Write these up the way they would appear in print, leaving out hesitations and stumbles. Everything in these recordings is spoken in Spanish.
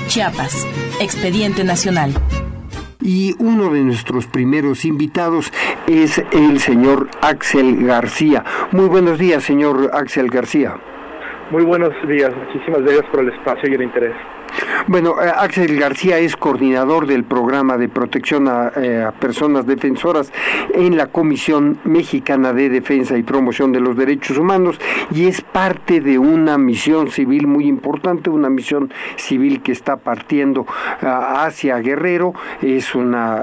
Chiapas, Expediente Nacional. Y uno de nuestros primeros invitados es el señor Axel García. Muy buenos días, señor Axel García. Muy buenos días, muchísimas gracias por el espacio y el interés. Bueno, Axel García es coordinador del programa de protección a personas defensoras en la Comisión Mexicana de Defensa y Promoción de los Derechos Humanos y es parte de una misión civil muy importante, una misión civil que está partiendo hacia Guerrero. Es una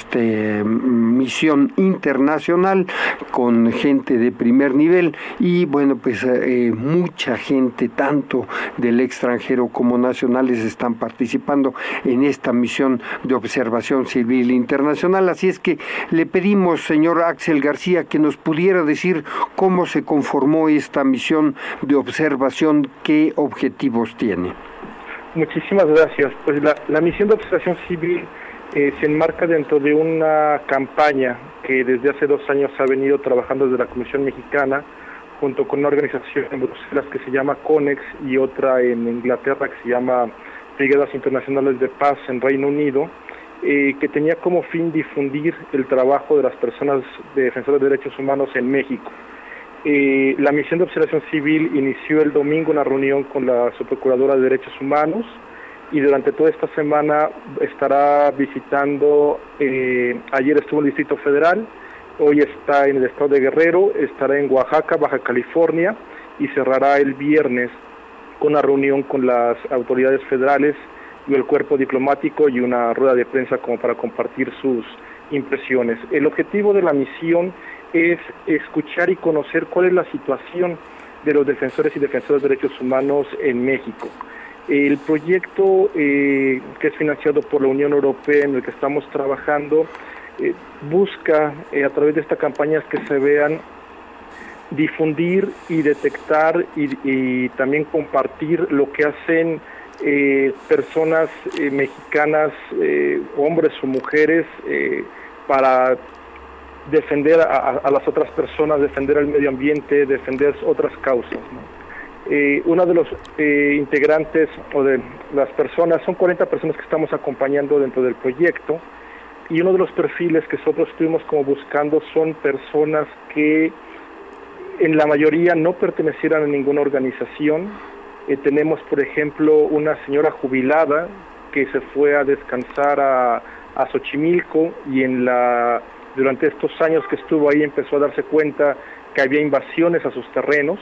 misión internacional con gente de primer nivel y bueno, pues mucha gente, tanto del extranjero como nacionales, están participando en esta misión de observación civil internacional. Así es que le pedimos, señor Axel García, que nos pudiera decir cómo se conformó esta misión de observación, qué objetivos tiene. Muchísimas gracias. Pues la misión de observación civil se enmarca dentro de una campaña que desde hace 2 años ha venido trabajando desde la Comisión Mexicana junto con una organización en Bruselas que se llama CONEX y otra en Inglaterra que se llama Brigadas Internacionales de Paz en Reino Unido, que tenía como fin difundir el trabajo de las personas defensoras de derechos humanos en México. La misión de observación civil inició el domingo una reunión con la Subprocuradora de Derechos Humanos y durante toda esta semana estará visitando, ayer estuvo en el Distrito Federal, hoy está en el estado de Guerrero, estará en Oaxaca, Baja California y cerrará el viernes con una reunión con las autoridades federales y el cuerpo diplomático y una rueda de prensa como para compartir sus impresiones. El objetivo de la misión es escuchar y conocer cuál es la situación de los defensores y defensoras de derechos humanos en México. El proyecto que es financiado por la Unión Europea en el que estamos trabajando busca a través de esta campaña que se vean, difundir y detectar y también compartir lo que hacen personas mexicanas, hombres o mujeres, para defender a las otras personas, defender el medio ambiente, defender otras causas, ¿no? Uno de los integrantes o de las personas, son 40 personas que estamos acompañando dentro del proyecto, y uno de los perfiles que nosotros estuvimos como buscando son personas que en la mayoría no pertenecieran a ninguna organización. Tenemos, por ejemplo, una señora jubilada que se fue a descansar a Xochimilco y durante estos años que estuvo ahí empezó a darse cuenta que había invasiones a sus terrenos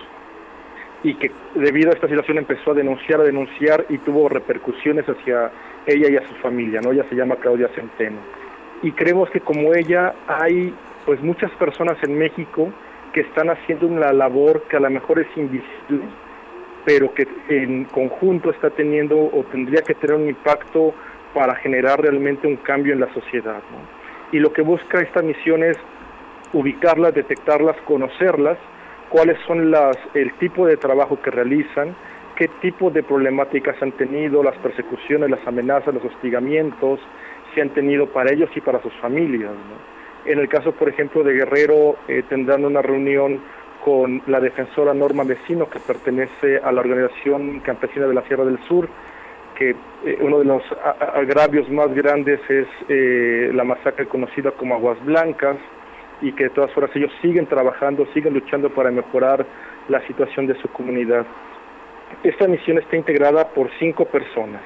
y que debido a esta situación empezó a denunciar y tuvo repercusiones hacia ella y a su familia, ¿no? Ella se llama Claudia Centeno. Y creemos que como ella hay pues muchas personas en México que están haciendo una labor que a lo mejor es invisible, pero que en conjunto está teniendo o tendría que tener un impacto para generar realmente un cambio en la sociedad, ¿no? Y lo que busca esta misión es ubicarlas, detectarlas, conocerlas, cuáles son el tipo de trabajo que realizan, qué tipo de problemáticas han tenido, las persecuciones, las amenazas, los hostigamientos, si han tenido para ellos y para sus familias, ¿no? En el caso, por ejemplo, de Guerrero, tendrán una reunión con la defensora Norma Vecino, que pertenece a la Organización Campesina de la Sierra del Sur, que uno de los agravios más grandes es la masacre conocida como Aguas Blancas, y que de todas formas ellos siguen trabajando, siguen luchando para mejorar la situación de su comunidad. Esta misión está integrada por 5 personas.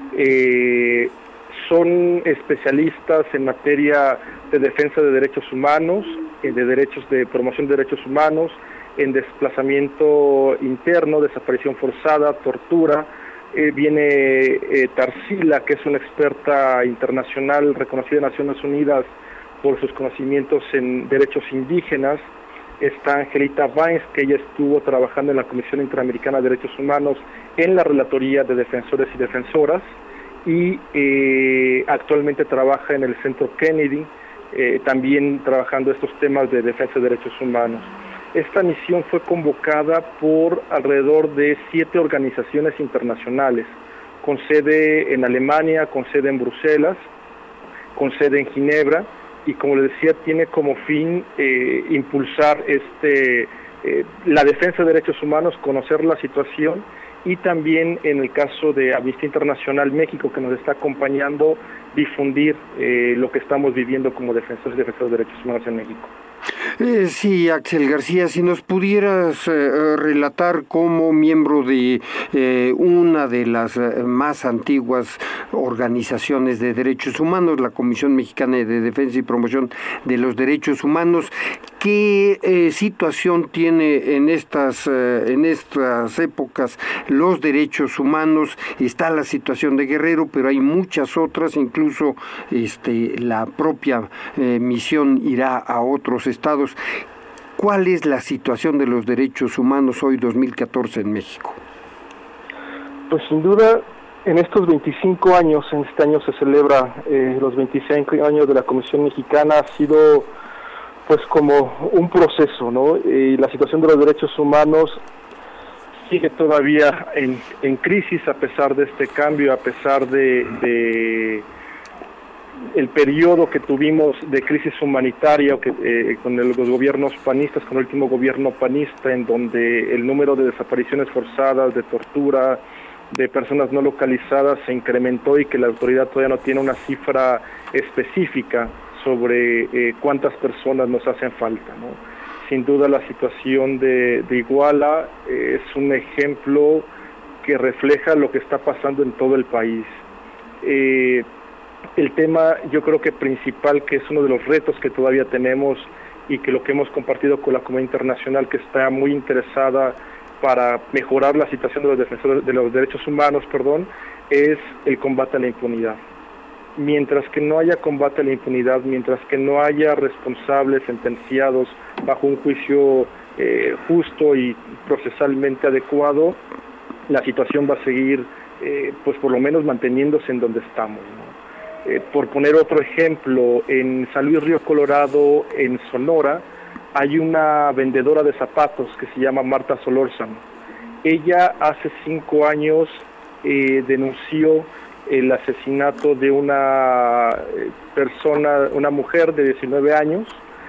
Son especialistas en materia de defensa de derechos humanos, de promoción de derechos humanos, en desplazamiento interno, desaparición forzada, tortura. Viene Tarsila, que es una experta internacional reconocida en Naciones Unidas por sus conocimientos en derechos indígenas. Está Angelita Bains, que ella estuvo trabajando en la Comisión Interamericana de Derechos Humanos en la Relatoría de Defensores y Defensoras, y actualmente trabaja en el Centro Kennedy, también trabajando estos temas de defensa de derechos humanos. Esta misión fue convocada por alrededor de 7 organizaciones internacionales, con sede en Alemania, con sede en Bruselas, con sede en Ginebra, y como les decía, tiene como fin impulsar la defensa de derechos humanos, conocer la situación y también en el caso de Amnistía Internacional México, que nos está acompañando, difundir lo que estamos viviendo como defensores de derechos humanos en México. Sí, Axel García, si nos pudieras relatar como miembro de una de las más antiguas organizaciones de derechos humanos, la Comisión Mexicana de Defensa y Promoción de los Derechos Humanos, ¿qué situación tiene en estas épocas los derechos humanos? Está la situación de Guerrero, pero hay muchas otras, incluso la propia misión irá a otros estados. ¿Cuál es la situación de los derechos humanos hoy 2014 en México? Pues sin duda, en estos 25 años, en este año se celebra los 25 años de la Comisión Mexicana, ha sido pues como un proceso, ¿no? La situación de los derechos humanos sigue todavía en crisis a pesar de este cambio, a pesar de el periodo que tuvimos de crisis humanitaria con los gobiernos panistas, con el último gobierno panista, en donde el número de desapariciones forzadas, de tortura, de personas no localizadas se incrementó y que la autoridad todavía no tiene una cifra específica sobre cuántas personas nos hacen falta, ¿no? Sin duda la situación de Iguala es un ejemplo que refleja lo que está pasando en todo el país. El tema, yo creo que principal, que es uno de los retos que todavía tenemos y que lo que hemos compartido con la comunidad internacional, que está muy interesada para mejorar la situación de los defensores de los derechos humanos, es el combate a la impunidad. Mientras que no haya combate a la impunidad, mientras que no haya responsables sentenciados bajo un juicio justo y procesalmente adecuado, la situación va a seguir, pues por lo menos manteniéndose en donde estamos, ¿no? Por poner otro ejemplo, en San Luis Río Colorado, en Sonora, hay una vendedora de zapatos que se llama Marta Solórzano. Ella hace 5 años denunció el asesinato de una persona, una mujer de 19 años,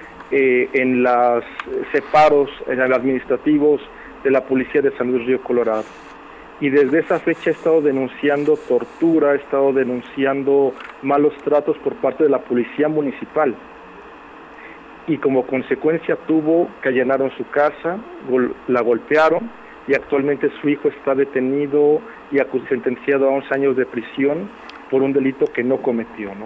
en los separos administrativos de la policía de San Luis Río Colorado. Y desde esa fecha ha estado denunciando tortura, ha estado denunciando malos tratos por parte de la policía municipal. Y como consecuencia tuvo que allanaron su casa, la golpearon, y actualmente su hijo está detenido y sentenciado a 11 años de prisión por un delito que no cometió, ¿no?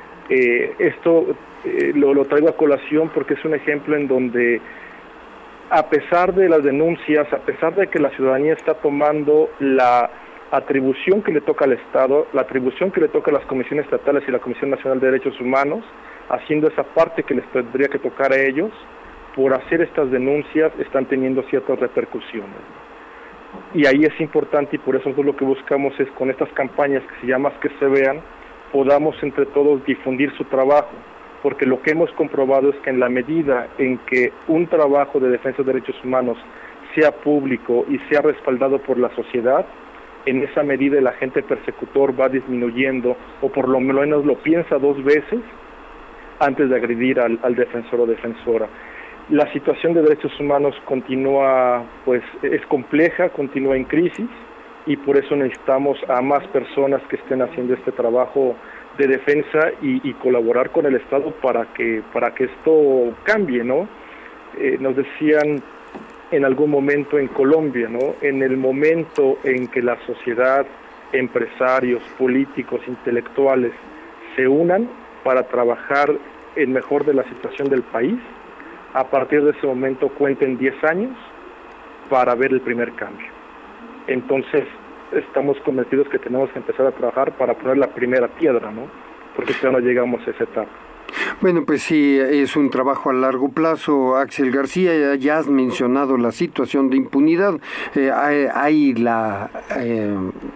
Esto lo traigo a colación porque es un ejemplo en donde, a pesar de las denuncias, a pesar de que la ciudadanía está tomando la atribución que le toca al Estado, la atribución que le toca a las comisiones estatales y la Comisión Nacional de Derechos Humanos, haciendo esa parte que les tendría que tocar a ellos, por hacer estas denuncias están teniendo ciertas repercusiones. Y ahí es importante, y por eso nosotros lo que buscamos es, con estas campañas que se llaman Que se vean, podamos entre todos difundir su trabajo, porque lo que hemos comprobado es que en la medida en que un trabajo de defensa de derechos humanos sea público y sea respaldado por la sociedad, en esa medida el agente persecutor va disminuyendo, o por lo menos lo piensa 2 veces antes de agredir al defensor o defensora. La situación de derechos humanos continúa, pues es compleja, continúa en crisis, y por eso necesitamos a más personas que estén haciendo este trabajo de defensa y colaborar con el Estado para que esto cambie, ¿no? Nos decían en algún momento en Colombia, ¿no? En el momento en que la sociedad, empresarios, políticos, intelectuales se unan para trabajar en mejor de la situación del país, a partir de ese momento cuenten 10 años para ver el primer cambio. Entonces, estamos convencidos que tenemos que empezar a trabajar para poner la primera piedra, ¿no? Porque todavía no llegamos a esa etapa. Bueno, pues sí, es un trabajo a largo plazo, Axel García. Ya has mencionado la situación de impunidad. Hay la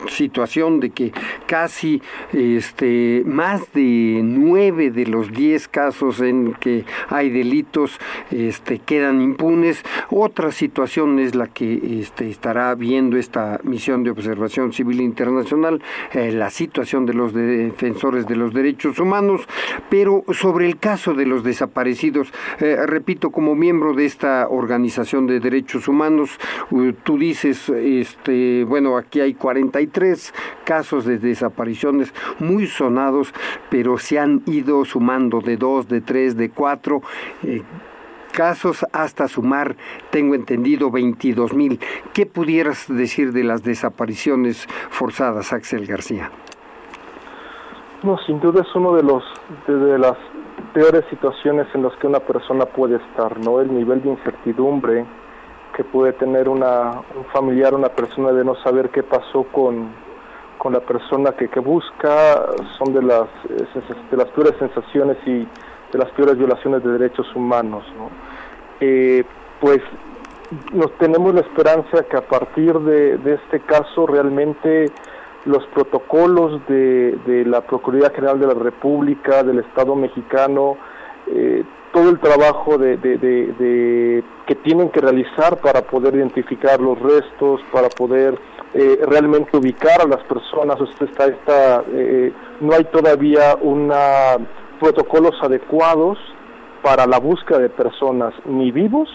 situación de que casi más de 9 de los 10 casos en que hay delitos quedan impunes. Otra situación es la que estará viendo esta misión de observación civil internacional, la situación de los defensores de los derechos humanos, pero sobre el caso de los desaparecidos, repito, como miembro de esta organización de derechos humanos, tú dices, bueno, aquí hay 43 casos de desapariciones muy sonados, pero se han ido sumando de 2, de 3, de 4 casos hasta sumar, tengo entendido, 22,000. ¿Qué pudieras decir de las desapariciones forzadas, Axel García? No, sin duda es uno de las peores situaciones en las que una persona puede estar, ¿no? El nivel de incertidumbre que puede tener un familiar, una persona, de no saber qué pasó con la persona que busca, son de las peores sensaciones y de las peores violaciones de derechos humanos, ¿no? Pues tenemos la esperanza que a partir de este caso realmente los protocolos de la Procuraduría General de la República, del Estado mexicano, todo el trabajo que tienen que realizar para poder identificar los restos, para poder realmente ubicar a las personas. No hay todavía protocolos adecuados para la búsqueda de personas, ni vivos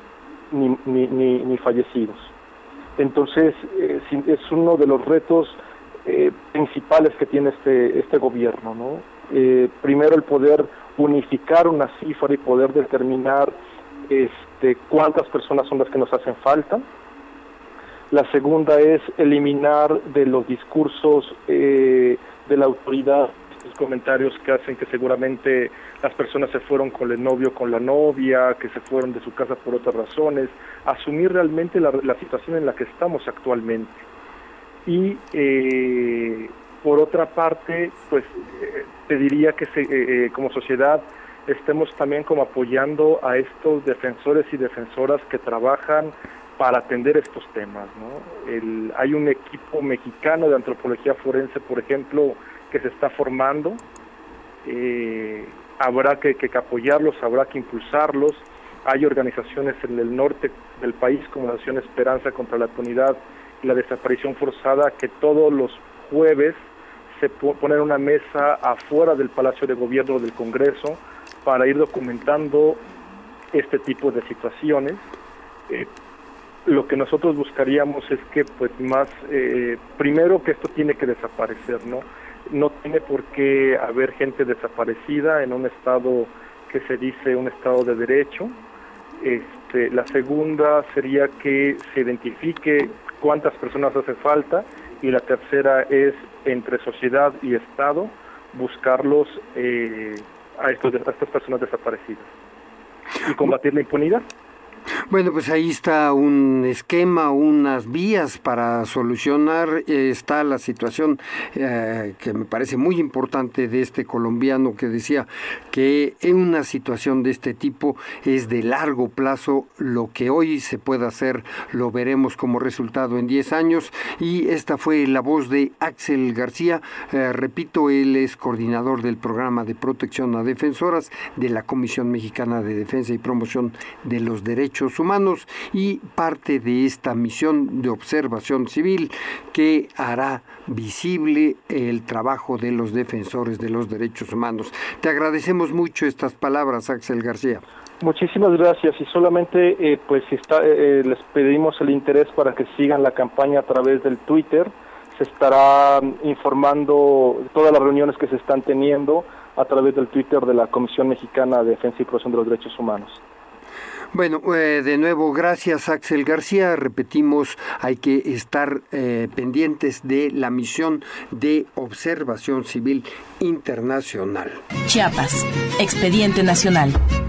ni fallecidos. Entonces es uno de los retos principales que tiene este gobierno, ¿no? Primero, el poder unificar una cifra y poder determinar cuántas personas son las que nos hacen falta. La segunda es eliminar de los discursos de la autoridad los comentarios que hacen que seguramente las personas se fueron con el novio o con la novia, que se fueron de su casa por otras razones. Asumir realmente la situación en la que estamos actualmente. Y por otra parte, pues te diría que como sociedad estemos también como apoyando a estos defensores y defensoras que trabajan para atender estos temas, ¿no? Hay un equipo mexicano de antropología forense, por ejemplo, que se está formando. Habrá que apoyarlos, habrá que impulsarlos. Hay organizaciones en el norte del país como la Asociación Esperanza contra la Impunidad y la Desaparición Forzada, que todos los jueves se ponen una mesa afuera del Palacio de Gobierno del Congreso para ir documentando este tipo de situaciones. Lo que nosotros buscaríamos es que, pues, primero, que esto tiene que desaparecer, ¿no? No tiene por qué haber gente desaparecida en un estado que se dice un estado de derecho. La segunda sería que se identifique cuántas personas hace falta, y la tercera es, entre sociedad y Estado, buscarlos a estas personas desaparecidas y combatir la impunidad. Bueno, pues ahí está un esquema, unas vías para solucionar. Está la situación que me parece muy importante de este colombiano que decía que en una situación de este tipo es de largo plazo. Lo que hoy se pueda hacer lo veremos como resultado en 10 años. Y esta fue la voz de Axel García. Repito, él es coordinador del programa de protección a defensoras de la Comisión Mexicana de Defensa y Promoción de los Derechos Humanos, y parte de esta misión de observación civil que hará visible el trabajo de los defensores de los derechos humanos. Te agradecemos mucho estas palabras, Axel García. Muchísimas gracias, y solamente les pedimos el interés para que sigan la campaña a través del Twitter. Se estará informando todas las reuniones que se están teniendo a través del Twitter de la Comisión Mexicana de Defensa y Promoción de los Derechos Humanos. Bueno, de nuevo, gracias, Axel García. Repetimos, hay que estar pendientes de la misión de observación civil internacional. Chiapas, Expediente Nacional.